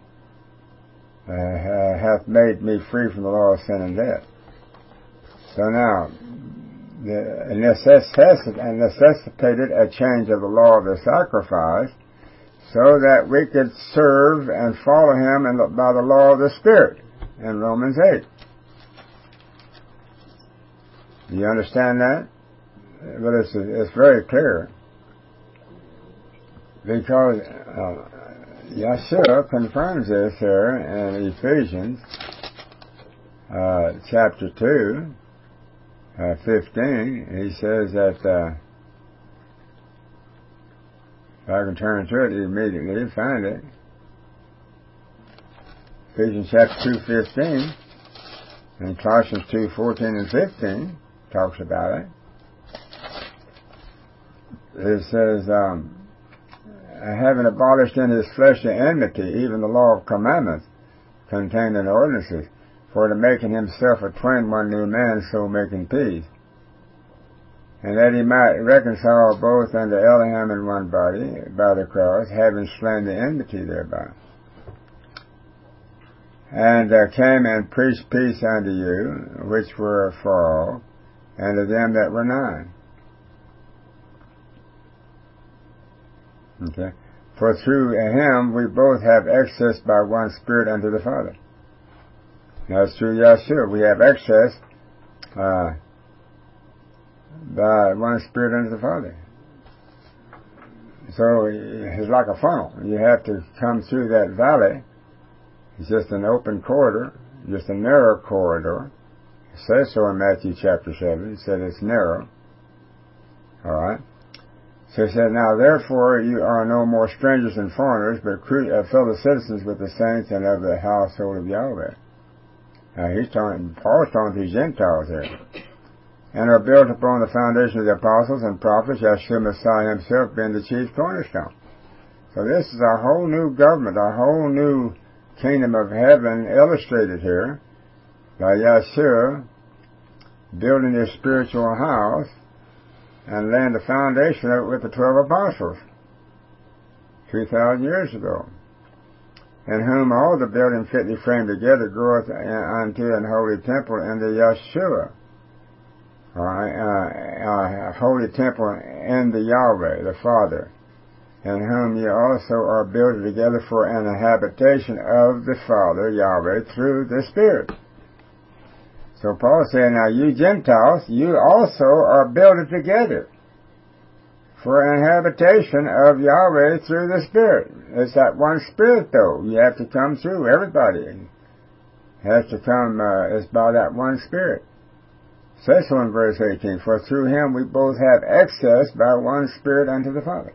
uh, hath made me free from the law of sin and death. So now, the necessitated a change of the law of the sacrifice, so that we could serve and follow Him in the, by the law of the Spirit in Romans eight. Do you understand that? But it's, it's very clear. Because uh, Yahshua confirms this here in Ephesians uh, chapter two, uh, fifteen. He says that... Uh, If I can turn to it immediately, find it. Ephesians chapter two, fifteen, and Colossians two, fourteen and fifteen talks about it. It says, um, having abolished in his flesh the enmity, even the law of commandments contained in ordinances, for to make in himself a twain one new man, so making peace, and that he might reconcile both unto Elohim in one body by the cross, having slain the enmity thereby. And uh, came and preached peace unto you, which were far off, and to them that were nigh. Okay. For through him we both have access by one Spirit unto the Father. Now it's through Yahshua we have access uh, by one Spirit unto the Father. So it's like a funnel. You have to come through that valley. It's just an open corridor, just a narrow corridor. It says so in Matthew chapter seven. It said it's narrow. All right. So he said, now therefore you are no more strangers and foreigners, but fellow citizens with the saints and of the household of Yahweh. Now he's talking, Paul's talking to the Gentiles here. And are built upon the foundation of the apostles and prophets, Yeshua Messiah himself being the chief cornerstone. So this is our whole new government, our whole new kingdom of heaven illustrated here by Yeshua building his spiritual house and laying the foundation of it with the twelve apostles two thousand years ago, in whom all the building fitly framed together groweth unto an holy temple in the Yeshua. All right, uh, uh, holy temple in the Yahweh, the Father, in whom ye also are built together for an habitation of the Father, Yahweh, through the Spirit. So Paul said, now you Gentiles, you also are built together for an habitation of Yahweh through the Spirit. It's that one Spirit, though. You have to come through. Everybody has to come. Uh, it's by that one Spirit. It says so in verse eighteen, for through him we both have access by one Spirit unto the Father.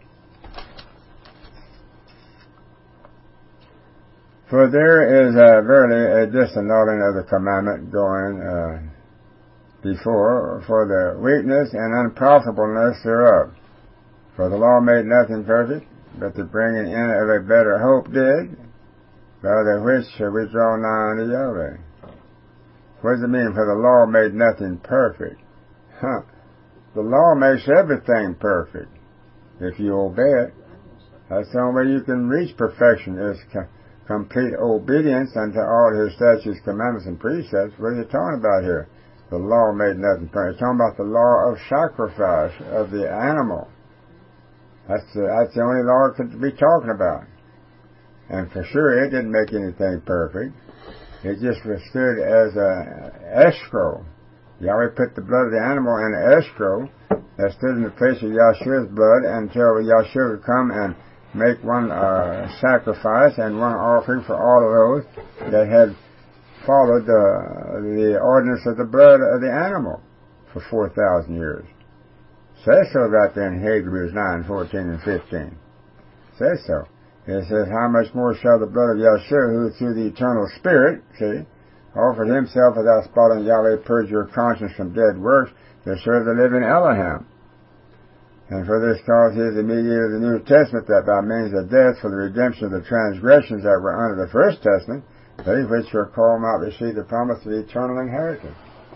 For there is uh, verily a disannulling of the commandment going uh, before, for the weakness and unprofitableness thereof. For the law made nothing perfect, but the bringing in of a better hope did, by the which we draw nigh unto Yahweh. What does it mean, for the law made nothing perfect? Huh. The law makes everything perfect, if you obey it. That's the only way you can reach perfection, is co- complete obedience unto all his statutes, commandments, and precepts. What are you talking about here? The law made nothing perfect. It's talking about the law of sacrifice of the animal. That's the, that's the only law it could be talking about. And for sure, it didn't make anything perfect. It just stood as a escrow. Yahweh put the blood of the animal in an escrow that stood in the place of Yahshua's blood until Yahshua would come and make one uh, sacrifice and one offering for all of those that had followed the, the ordinance of the blood of the animal for four thousand years. Says so right there in Hebrews nine, fourteen and fifteen. Says so. It says, how much more shall the blood of Yahshua, who through the eternal Spirit, see, offered himself without spot on Yahweh, purge your conscience from dead works, to serve the living Elohim. And for this cause he is the mediator of the New Testament, that by means of death, for the redemption of the transgressions that were under the First Testament, they which were called might receive the promise of eternal inheritance.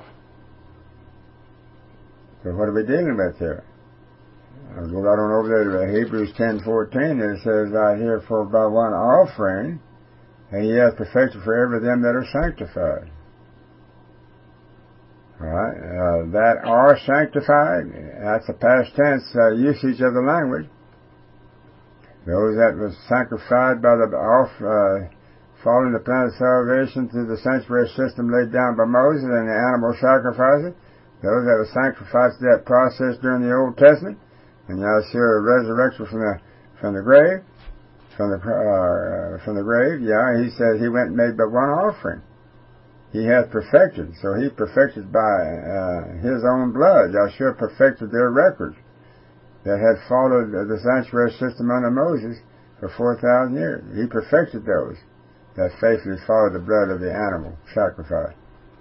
So what are we dealing with here? I'll go right on over there to Hebrews ten fourteen, and it says right here, for by one offering, and he hath perfected forever them that are sanctified. Alright, uh, that are sanctified, that's a past tense uh, usage of the language. Those that was sanctified by the off, uh, following the plan of salvation through the sanctuary system laid down by Moses and the animal sacrifices, those that were sacrificed to that process during the Old Testament, and Yahshua resurrection from the from the grave, from the uh, from the grave. Yeah, he says he went and made but one offering. He hath perfected, so he perfected by uh, his own blood. Yahshua perfected their records that had followed the sanctuary system under Moses for four thousand years. He perfected those that faithfully followed the blood of the animal sacrifice.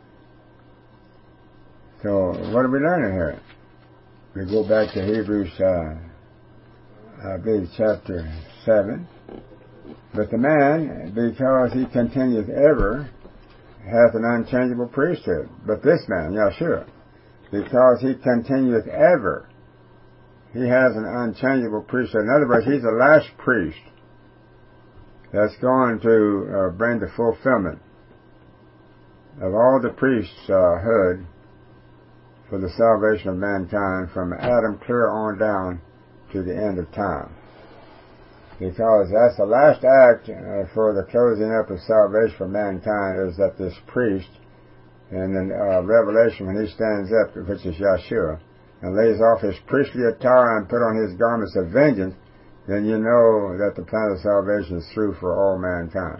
So what are we learning here? We go back to Hebrews, uh, I believe, chapter seven. But the man, because he continueth ever, hath an unchangeable priesthood. But this man, Yahshua, because he continueth ever, he has an unchangeable priesthood. In other words, he's the last priest that's going to uh, bring the fulfillment of all the priesthood for the salvation of mankind from Adam clear on down to the end of time. Because that's the last act uh, for the closing up of salvation for mankind, is that this priest, in the uh, Revelation, when he stands up, which is Yahshua, and lays off his priestly attire and put on his garments of vengeance, then you know that the plan of salvation is through for all mankind.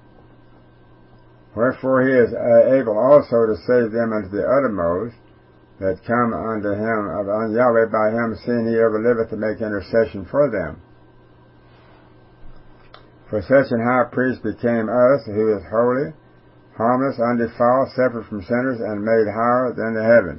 Wherefore he is uh, able also to save them unto the uttermost that come unto him, unto Yahweh by him, seeing he ever liveth to make intercession for them. For such an high priest became us, who is holy, harmless, undefiled, separate from sinners, and made higher than the heaven,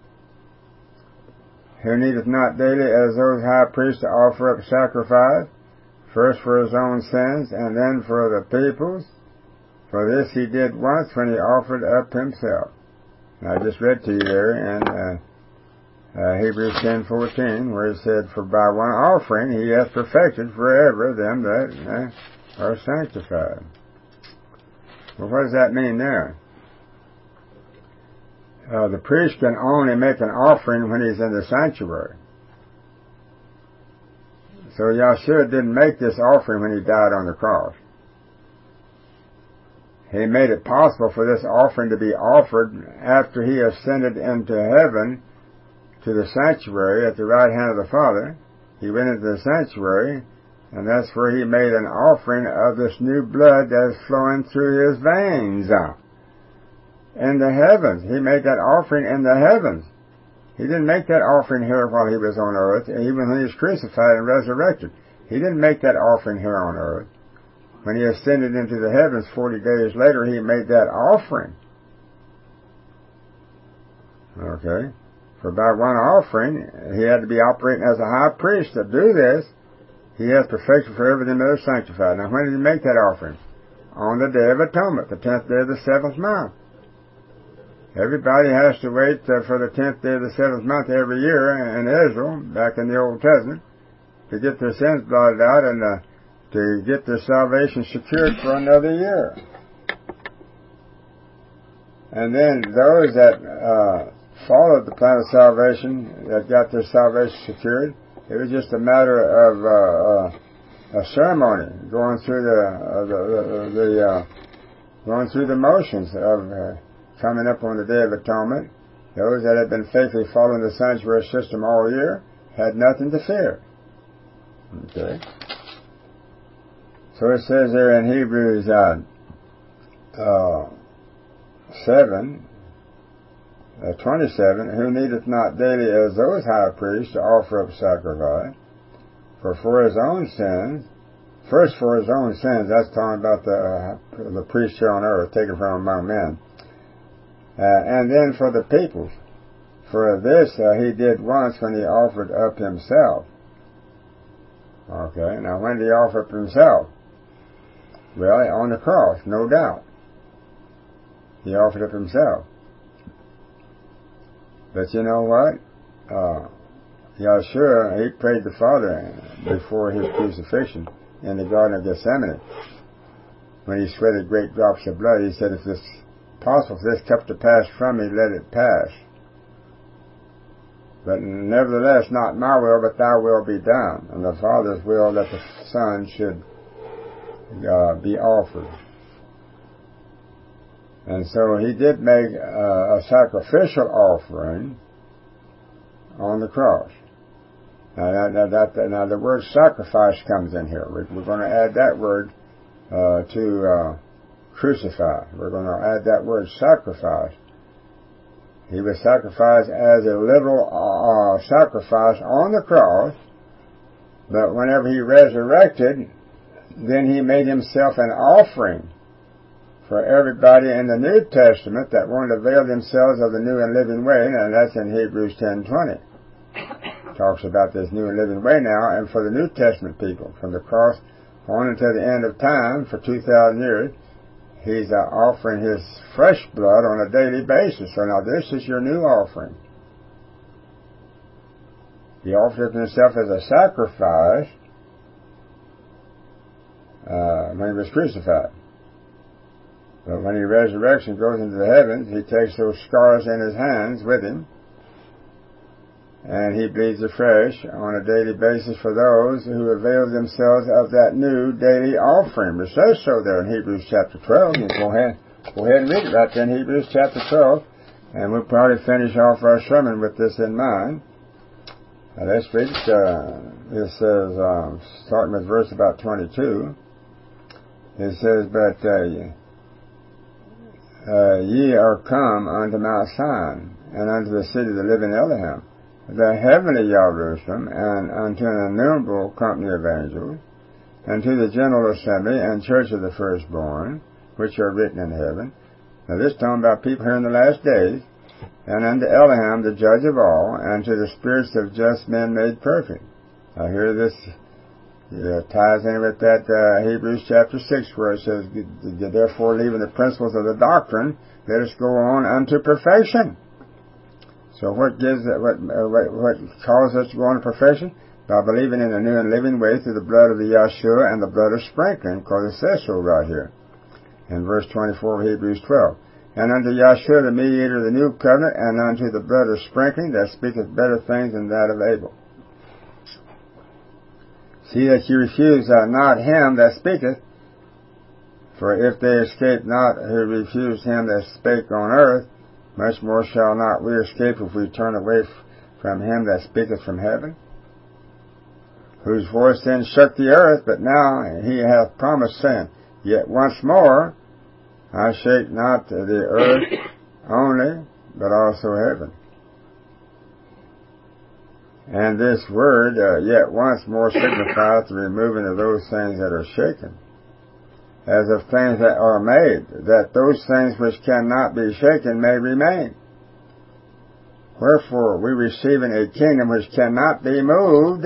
who needeth not daily as those high priests to offer up sacrifice, first for his own sins, and then for the people's. For this he did once when he offered up himself. Now, I just read to you there in uh, uh, Hebrews ten fourteen, where he said, for by one offering he hath perfected forever them that uh, are sanctified. Well, what does that mean there? Uh, the priest can only make an offering when he's in the sanctuary. So Yahshua didn't make this offering when he died on the cross. He made it possible for this offering to be offered after he ascended into heaven to the sanctuary at the right hand of the Father. He went into the sanctuary, and that's where he made an offering of this new blood that is flowing through his veins. In the heavens. He made that offering in the heavens. He didn't make that offering here while he was on earth, even when he was crucified and resurrected. He didn't make that offering here on earth. When he ascended into the heavens forty days later, he made that offering. Okay? For by one offering, he had to be operating as a high priest to do this. He has perfection for everything that is sanctified. Now, when did he make that offering? On the Day of Atonement, the tenth day of the seventh month. Everybody has to wait uh, for the tenth day of the seventh month every year in Israel, back in the Old Testament, to get their sins blotted out and uh, to get their salvation secured for another year. And then those that uh, followed the plan of salvation, that got their salvation secured, it was just a matter of uh, uh, a ceremony, going through the uh, the, the, the uh, going through the motions of uh, coming up on the Day of Atonement. Those that had been faithfully following the sanctuary system all year had nothing to fear. Okay. So it says there in Hebrews uh, uh, seven, uh, twenty-seven, who needeth not daily as those high priests to offer up sacrifice, for for his own sins, first for his own sins, that's talking about the uh, the priest here on earth, taken from among men, uh, and then for the peoples. For this uh, he did once when he offered up himself. Okay, now when did he offer up himself? Well, on the cross, no doubt. He offered up himself. But you know what? Uh, Yahshua, he prayed the Father before his crucifixion in the Garden of Gethsemane. When he sweated great drops of blood, he said, if this possible for this cup to pass from me, let it pass. But nevertheless, not my will, but thy will be done. And the Father's will that the Son should uh, be offered. And so he did make uh, a sacrificial offering on the cross. Now, now, that, now the word sacrifice comes in here. We're, we're going to add that word uh, to uh, crucify. We're going to add that word sacrifice. He was sacrificed as a literal uh, sacrifice on the cross, but whenever he resurrected, then he made himself an offering for everybody in the New Testament that wanted to avail themselves of the new and living way, and that's in Hebrews ten twenty. Talks about this new and living way now, and for the New Testament people, from the cross on until the end of time, for two thousand years, he's uh, offering his fresh blood on a daily basis. So now this is your new offering. He offered himself as a sacrifice uh, when he was crucified. But when he resurrects and goes into the heavens, he takes those scars in his hands with him, and he bleeds afresh on a daily basis for those who avail themselves of that new daily offering. It says so there in Hebrews chapter twelve. You go ahead, go ahead and read it right there in Hebrews chapter twelve, and we'll probably finish off our sermon with this in mind. Now let's read it. Uh, it says, um, starting with verse about twenty-two, it says, but uh, uh, ye are come unto Mount Sion, and unto the city of the living Elohim, the heavenly Jerusalem, and unto an innumerable company of angels, and to the general assembly and church of the firstborn, which are written in heaven. Now this is talking about people here in the last days. And unto Elohim, the judge of all, and to the spirits of just men made perfect. Now here this uh, ties in with that uh, Hebrews chapter six, where it says, therefore leaving the principles of the doctrine, let us go on unto perfection. So what gives it, what, uh, what, what causes us to go on to perfection? By believing in a new and living way through the blood of the Yahshua and the blood of sprinkling, because it says so right here in verse twenty-four of Hebrews twelve. And unto Yahshua the mediator of the new covenant, and unto the blood of sprinkling that speaketh better things than that of Abel. See that ye refuse uh, not him that speaketh, for if they escape not who refused him that spake on earth, much more shall not we escape if we turn away f- from him that speaketh from heaven, whose voice then shook the earth, but now he hath promised, saying, yet once more I shake not the earth only, but also heaven. And this word, uh, yet once more, signifies the removing of those things that are shaken, as of things that are made, that those things which cannot be shaken may remain. Wherefore, we receiving a kingdom which cannot be moved,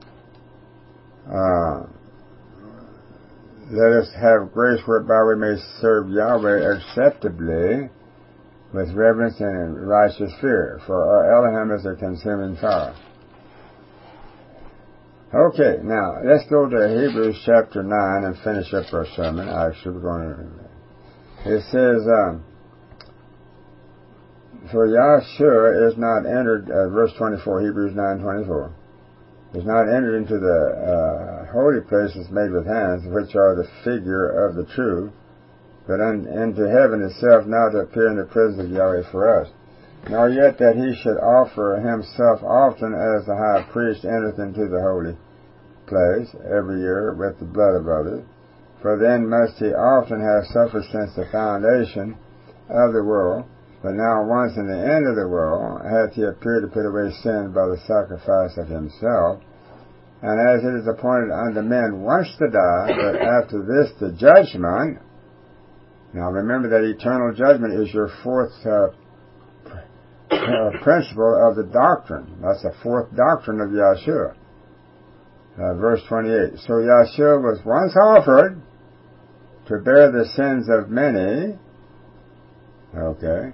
uh, let us have grace whereby we may serve Yahweh acceptably with reverence and righteous fear, for our Elohim is a consuming fire. Okay, now let's go to Hebrews chapter nine and finish up our sermon. Actually, we're going to. It says, um, "For Yahshua is not entered." Uh, verse twenty-four, Hebrews nine twenty-four. Is not entered into the uh, holy places made with hands, which are the figure of the true, but un, into heaven itself now to appear in the presence of Yahweh for us. Nor yet that he should offer himself often as the high priest entereth into the holy place every year with the blood of others, for then must he often have suffered since the foundation of the world. But now once in the end of the world hath he appeared to put away sin by the sacrifice of himself. And as it is appointed unto men once to die, but after this the judgment. Now remember that eternal judgment is your fourth uh, uh, principle of the doctrine. That's the fourth doctrine of Yahshua. Uh, verse twenty-eight. So Yahshua was once offered to bear the sins of many. Okay.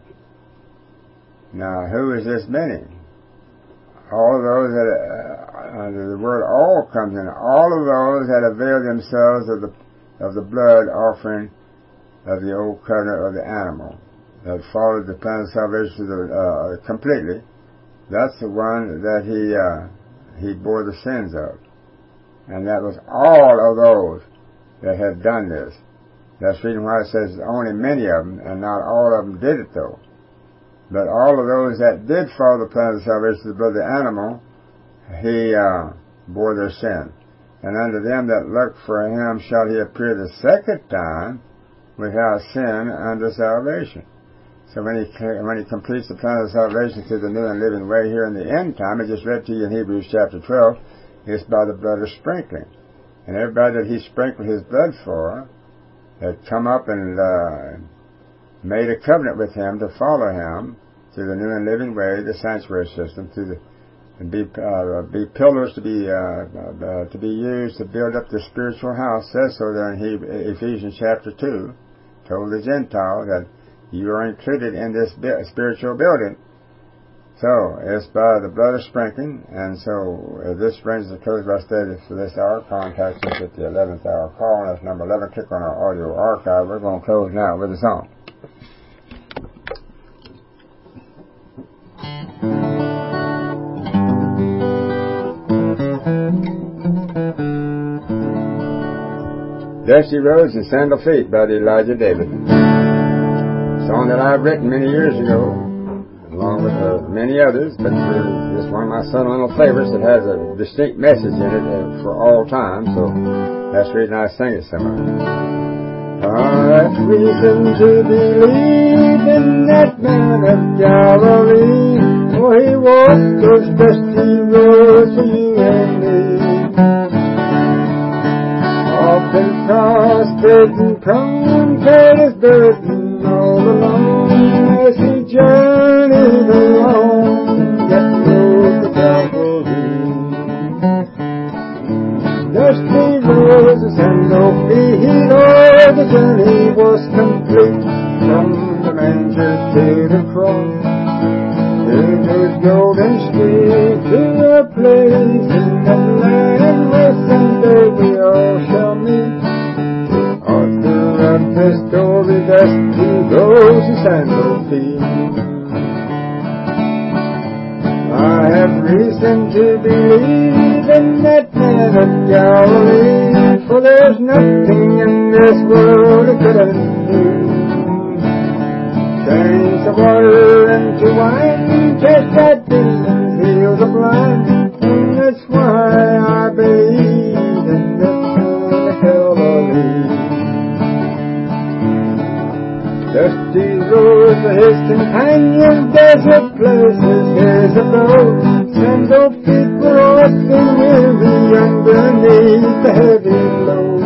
Now, who is this many? All those that, uh, the word all comes in, all of those that avail themselves of the of the blood offering of the old covenant of the animal, that followed the plan of salvation to the, uh, completely. That's the one that he uh, he bore the sins of. And that was all of those that had done this. That's the reason why it says only many of them, and not all of them did it though. But all of those that did follow the plan of salvation to the blood of the animal, he uh, bore their sin. And unto them that look for him shall he appear the second time without sin unto salvation. So when he when he completes the plan of salvation through the new and living way here in the end time, I just read to you in Hebrews chapter twelve, it's by the blood of sprinkling. And everybody that he sprinkled his blood for had come up and uh, made a covenant with him to follow him through the new and living way, the sanctuary system, through the and be uh, be pillars to be uh, uh, to be used to build up the spiritual house. Says so there in he, Ephesians chapter two, told the Gentile that you are included in this bi- spiritual building. So it's by the blood of sprinkling, and so uh, this brings the close of our study for this hour. Contact us at the eleventh hour call, and that's number eleven. Click on our audio archive. We're going to close now with a song. Dusty Roads and Sandal Feet by the Elijah David. A song that I've written many years ago, along with uh, many others, but it's one of my sentimental favorites that has a distinct message in it uh, for all time, so that's the reason I sing it so much. Uh, have reason to believe in that man of Galilee, for he walked those dusty roads for you and me. Often prostrate and prone, carried his burden all alone as he journeyed along that road to Calvary. Dusty roses and no feet, oh, the journey was complete from the manger to the cross. Through those golden streets to a place in that land where someday we all shall meet. The author of the story, dusty roses and no feet. I have reason to believe in that man of Galilee, for there's nothing in this world that couldn't do. Change the water into wine, cast out demons, heal the blind, and that's why I believe in the man of Galilee. Dusty roads are his companions, desert places his abode. Sandal feet were often weary underneath the heavy load.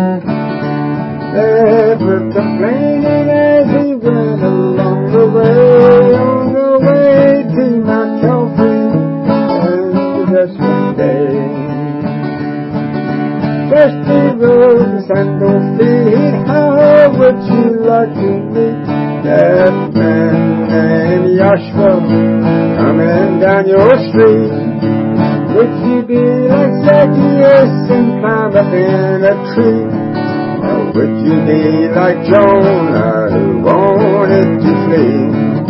Never complaining as he went along the way, on the way to Mount Calvary and the Judgment Day. Dusty roads and sandal feet, how would you like to meet that man named Joshua coming down your street? Would you be like Zacchaeus and climb up in a tree? Or would you be like Jonah who wanted to flee?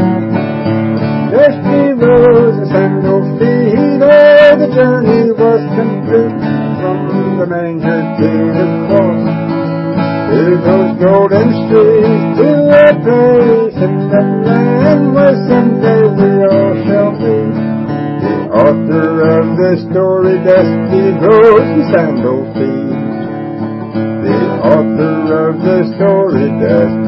Dusty roads and sandal feet, oh, the journey was complete from the manger to the cross. Through those golden streets to a place in that land where someday we all shall meet. The author of the story, dusty roads and sandal feet. The author of the story, dusty